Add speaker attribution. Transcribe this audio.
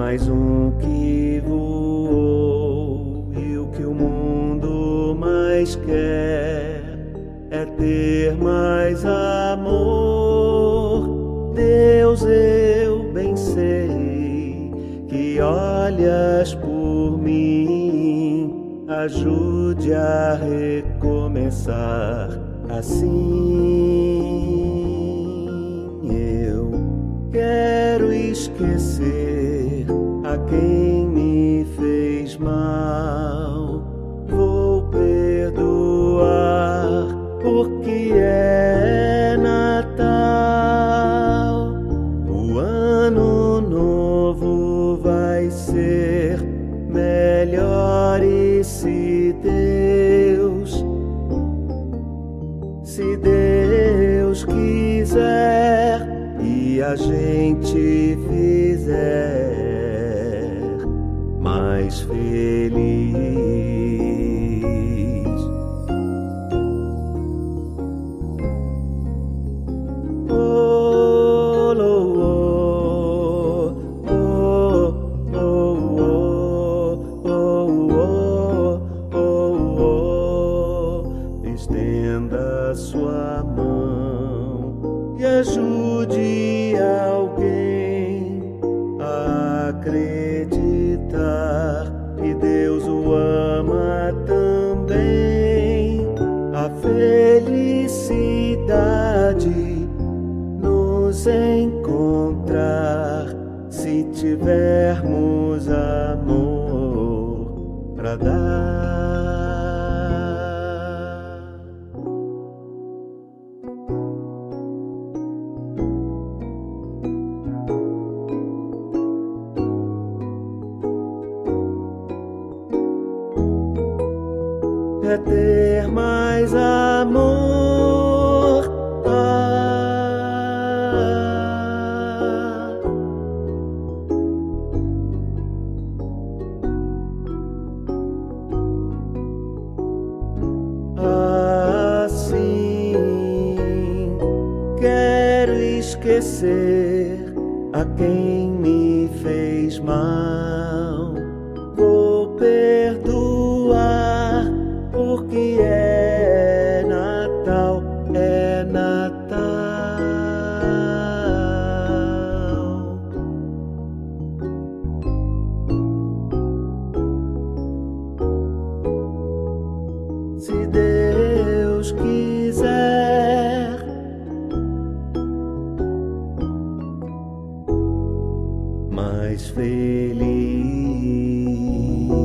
Speaker 1: mais um que voou, e o que o mundo mais quer é ter mais amor. Deus, eu bem sei que olhas por mim, ajude a recomeçar assim. Eu quero esquecer a quem me fez mal, vou perdoar porque é Natal. O ano novo vai ser melhor, e se Deus quiser e a gente fizer mais feliz. Oh, oh, oh, oh, oh, oh, oh. Estenda sua mão e ajude alguém a acreditar que Deus o ama também. A felicidade nos encontrar se tivermos amor pra dar. É ter mais amor. Assim quero esquecer a quem me fez mal, vou perdoar porque é Natal, é Natal. Se Deus quiser, mais feliz.